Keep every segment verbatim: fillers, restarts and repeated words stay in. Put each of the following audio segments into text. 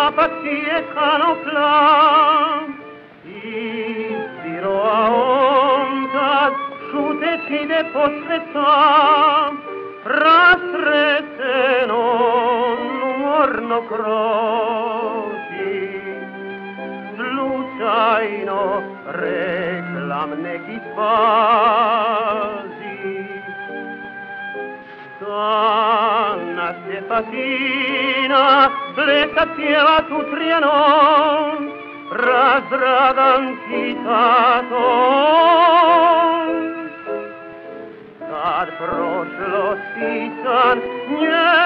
Apatie canoplam, Izbiro aontas, Šutecine posvetam, Rasreteno umorno kroti, Slučajno reklam neki spazi. Donna Stefatina, blesa pjeva tu trijanon, razdradan citatom. Kad prošlosti san nje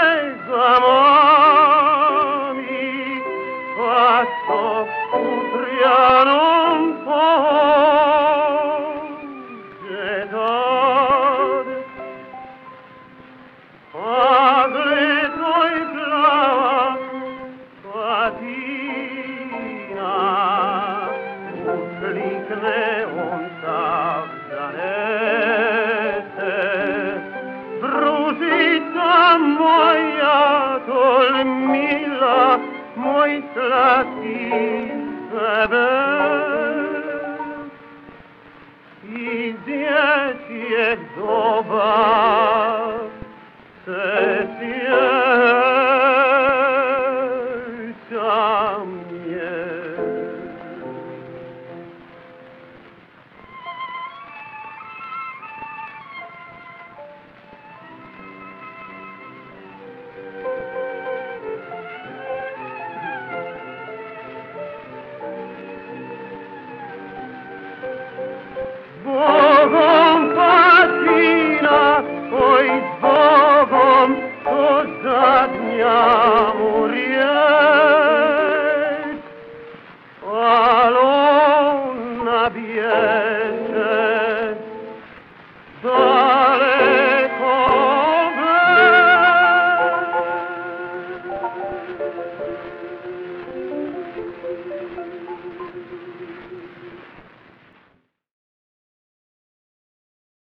zamami, pa stop u trijanom pođe tad. Pagletoj plava patina, uslikne on tak zanese. Družica moja tol mila, moj slatki sebe. Iz dječjeg doba se sjećam je. Zbogom patina, oj zbogom, to zadnja